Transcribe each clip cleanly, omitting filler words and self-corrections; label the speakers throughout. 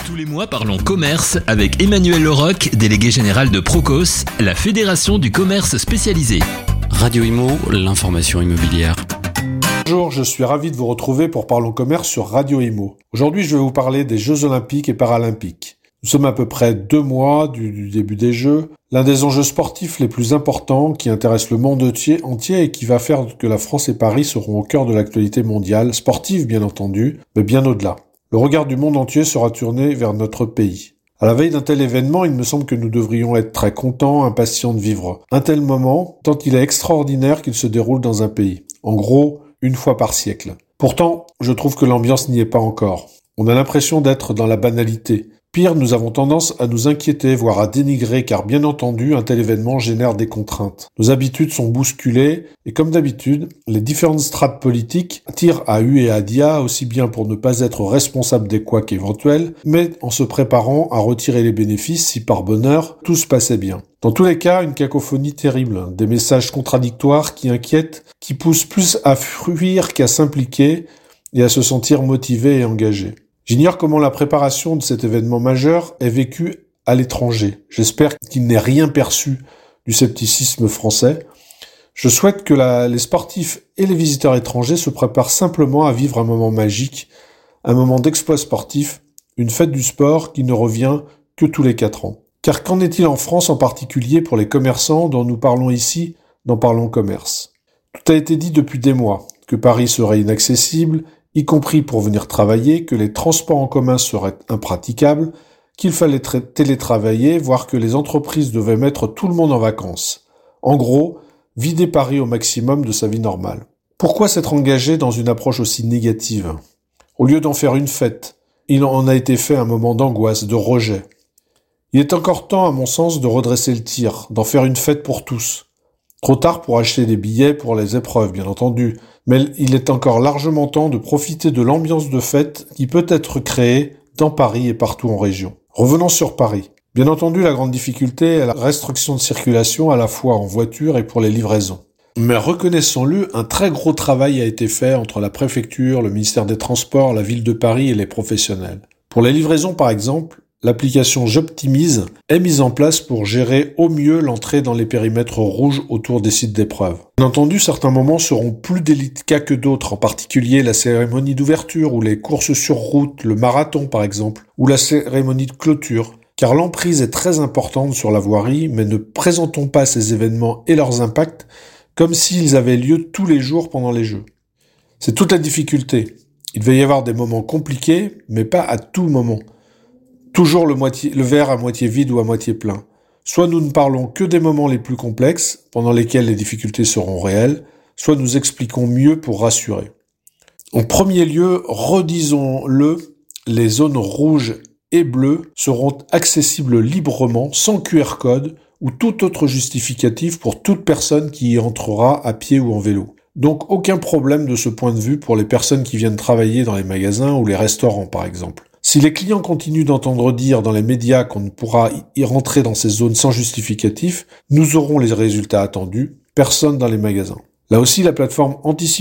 Speaker 1: Tous les mois, parlons commerce avec Emmanuel Leroc, délégué général de Procos, la fédération du commerce spécialisé.
Speaker 2: Radio Imo, l'information immobilière.
Speaker 3: Bonjour, je suis ravi de vous retrouver pour Parlons Commerce sur Radio Imo. Aujourd'hui, je vais vous parler des Jeux Olympiques et Paralympiques. Nous sommes à peu près 2 mois du début des Jeux, l'un des enjeux sportifs les plus importants qui intéresse le monde entier et qui va faire que la France et Paris seront au cœur de l'actualité mondiale, sportive bien entendu, mais bien au-delà. Le regard du monde entier sera tourné vers notre pays. À la veille d'un tel événement, il me semble que nous devrions être très contents, impatients de vivre un tel moment, tant il est extraordinaire qu'il se déroule dans un pays. En gros, une fois par siècle. Pourtant, je trouve que l'ambiance n'y est pas encore. On a l'impression d'être dans la banalité. Pire, nous avons tendance à nous inquiéter, voire à dénigrer, car bien entendu, un tel événement génère des contraintes. Nos habitudes sont bousculées, et comme d'habitude, les différentes strates politiques tirent à U et à dia, aussi bien pour ne pas être responsables des couacs éventuels, mais en se préparant à retirer les bénéfices si par bonheur, tout se passait bien. Dans tous les cas, une cacophonie terrible, des messages contradictoires qui inquiètent, qui poussent plus à fuir qu'à s'impliquer et à se sentir motivé et engagé. J'ignore comment la préparation de cet événement majeur est vécue à l'étranger. J'espère qu'il n'est rien perçu du scepticisme français. Je souhaite que les sportifs et les visiteurs étrangers se préparent simplement à vivre un moment magique, un moment d'exploit sportif, une fête du sport qui ne revient que tous les 4 ans. Car qu'en est-il en France en particulier pour les commerçants dont nous parlons ici dans Parlons Commerce ? Tout a été dit depuis des mois, que Paris serait inaccessible, y compris pour venir travailler, que les transports en commun seraient impraticables, qu'il fallait télétravailler, voire que les entreprises devaient mettre tout le monde en vacances. En gros, vider Paris au maximum de sa vie normale. Pourquoi s'être engagé dans une approche aussi négative ? Au lieu d'en faire une fête, il en a été fait un moment d'angoisse, de rejet. Il est encore temps, à mon sens, de redresser le tir, d'en faire une fête pour tous. Trop tard pour acheter des billets pour les épreuves, bien entendu, mais il est encore largement temps de profiter de l'ambiance de fête qui peut être créée dans Paris et partout en région. Revenons sur Paris. Bien entendu, la grande difficulté est la restriction de circulation à la fois en voiture et pour les livraisons. Mais reconnaissons-le, un très gros travail a été fait entre la préfecture, le ministère des Transports, la ville de Paris et les professionnels. Pour les livraisons, par exemple, l'application J'Optimise est mise en place pour gérer au mieux l'entrée dans les périmètres rouges autour des sites d'épreuve. Bien entendu, certains moments seront plus délicats que d'autres, en particulier la cérémonie d'ouverture ou les courses sur route, le marathon par exemple, ou la cérémonie de clôture, car l'emprise est très importante sur la voirie, mais ne présentons pas ces événements et leurs impacts comme s'ils avaient lieu tous les jours pendant les Jeux. C'est toute la difficulté. Il va y avoir des moments compliqués, mais pas à tout moment. Toujours le verre à moitié vide ou à moitié plein. Soit nous ne parlons que des moments les plus complexes, pendant lesquels les difficultés seront réelles, soit nous expliquons mieux pour rassurer. En premier lieu, redisons-le, les zones rouges et bleues seront accessibles librement, sans QR code ou tout autre justificatif pour toute personne qui y entrera à pied ou en vélo. Donc aucun problème de ce point de vue pour les personnes qui viennent travailler dans les magasins ou les restaurants par exemple. Si les clients continuent d'entendre dire dans les médias qu'on ne pourra y rentrer dans ces zones sans justificatif, nous aurons les résultats attendus, personne dans les magasins. Là aussi, la plateforme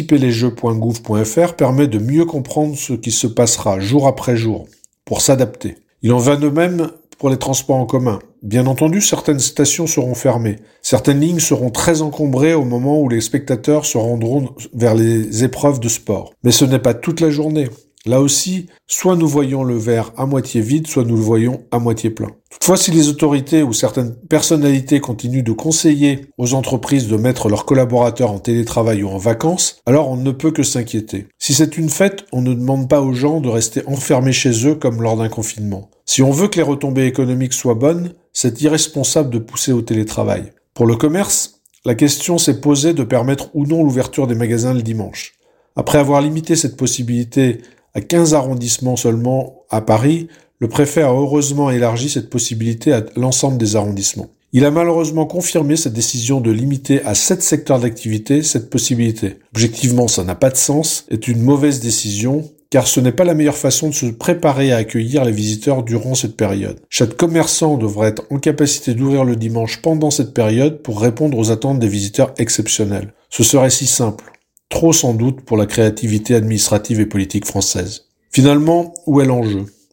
Speaker 3: anticiperlesjeux.gouv.fr permet de mieux comprendre ce qui se passera jour après jour, pour s'adapter. Il en va de même pour les transports en commun. Bien entendu, certaines stations seront fermées. Certaines lignes seront très encombrées au moment où les spectateurs se rendront vers les épreuves de sport. Mais ce n'est pas toute la journée. Là aussi, soit nous voyons le verre à moitié vide, soit nous le voyons à moitié plein. Toutefois, si les autorités ou certaines personnalités continuent de conseiller aux entreprises de mettre leurs collaborateurs en télétravail ou en vacances, alors on ne peut que s'inquiéter. Si c'est une fête, on ne demande pas aux gens de rester enfermés chez eux comme lors d'un confinement. Si on veut que les retombées économiques soient bonnes, c'est irresponsable de pousser au télétravail. Pour le commerce, la question s'est posée de permettre ou non l'ouverture des magasins le dimanche. Après avoir limité cette possibilité à 15 arrondissements seulement à Paris, le préfet a heureusement élargi cette possibilité à l'ensemble des arrondissements. Il a malheureusement confirmé cette décision de limiter à 7 secteurs d'activité cette possibilité. Objectivement, ça n'a pas de sens, est une mauvaise décision, car ce n'est pas la meilleure façon de se préparer à accueillir les visiteurs durant cette période. Chaque commerçant devrait être en capacité d'ouvrir le dimanche pendant cette période pour répondre aux attentes des visiteurs exceptionnels. Ce serait si simple. Trop sans doute pour la créativité administrative et politique française. Finalement, où est l'enjeu ?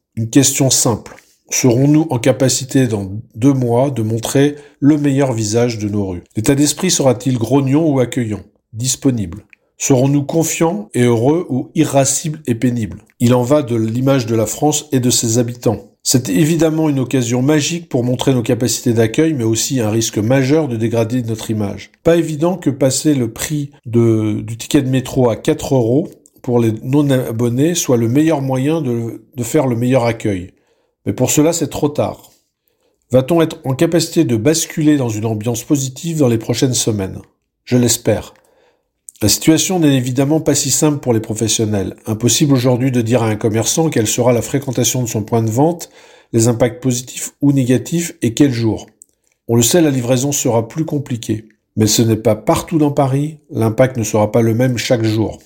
Speaker 3: Une question simple. Serons-nous en capacité dans 2 mois de montrer le meilleur visage de nos rues? L'état d'esprit sera-t-il grognon ou accueillant? Disponible. Serons-nous confiants et heureux ou irascibles et pénibles? Il en va de l'image de la France et de ses habitants. C'est évidemment une occasion magique pour montrer nos capacités d'accueil, mais aussi un risque majeur de dégrader notre image. Pas évident que passer le prix du ticket de métro à 4 € pour les non-abonnés soit le meilleur moyen de faire le meilleur accueil. Mais pour cela, c'est trop tard. Va-t-on être en capacité de basculer dans une ambiance positive dans les prochaines semaines? Je l'espère. La situation n'est évidemment pas si simple pour les professionnels. Impossible aujourd'hui de dire à un commerçant quelle sera la fréquentation de son point de vente, les impacts positifs ou négatifs et quel jour. On le sait, la livraison sera plus compliquée. Mais ce n'est pas partout dans Paris, l'impact ne sera pas le même chaque jour.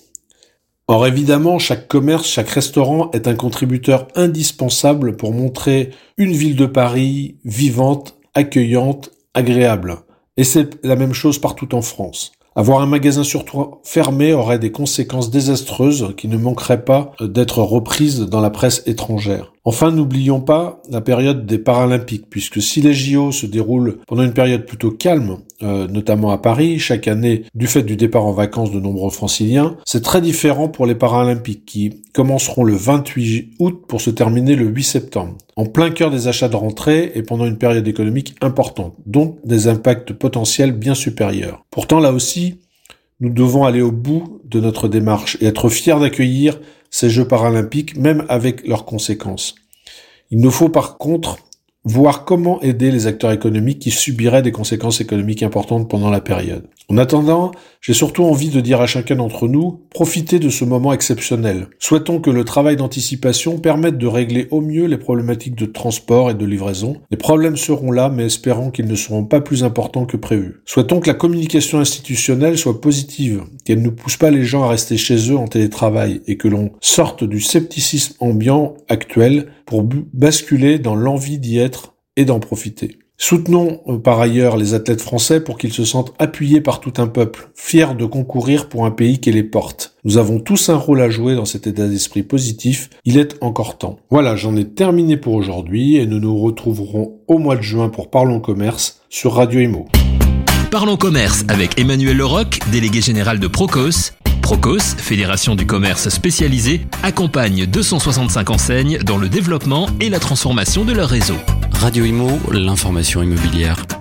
Speaker 3: Or évidemment, chaque commerce, chaque restaurant est un contributeur indispensable pour montrer une ville de Paris vivante, accueillante, agréable. Et c'est la même chose partout en France. Avoir un magasin sur toit fermé aurait des conséquences désastreuses qui ne manqueraient pas d'être reprises dans la presse étrangère. Enfin, n'oublions pas la période des Paralympiques, puisque si les JO se déroulent pendant une période plutôt calme, notamment à Paris, chaque année du fait du départ en vacances de nombreux franciliens, c'est très différent pour les Paralympiques qui commenceront le 28 août pour se terminer le 8 septembre, en plein cœur des achats de rentrée et pendant une période économique importante, donc des impacts potentiels bien supérieurs. Pourtant, là aussi, nous devons aller au bout de notre démarche et être fiers d'accueillir ces Jeux paralympiques, même avec leurs conséquences. Il nous faut par contre voir comment aider les acteurs économiques qui subiraient des conséquences économiques importantes pendant la période. En attendant, j'ai surtout envie de dire à chacun d'entre nous, profitez de ce moment exceptionnel. Souhaitons que le travail d'anticipation permette de régler au mieux les problématiques de transport et de livraison. Les problèmes seront là, mais espérons qu'ils ne seront pas plus importants que prévu. Souhaitons que la communication institutionnelle soit positive, qu'elle ne pousse pas les gens à rester chez eux en télétravail et que l'on sorte du scepticisme ambiant actuel pour basculer dans l'envie d'y être et d'en profiter. Soutenons par ailleurs les athlètes français pour qu'ils se sentent appuyés par tout un peuple, fiers de concourir pour un pays qui les porte. Nous avons tous un rôle à jouer dans cet état d'esprit positif, il est encore temps. Voilà, j'en ai terminé pour aujourd'hui et nous nous retrouverons au mois de juin pour Parlons Commerce sur Radio Imo.
Speaker 1: Parlons Commerce avec Emmanuel Leroc, délégué général de Procos. Procos, fédération du commerce spécialisé, accompagne 265 enseignes dans le développement et la transformation de leur réseau.
Speaker 2: Radio Imo, l'information immobilière.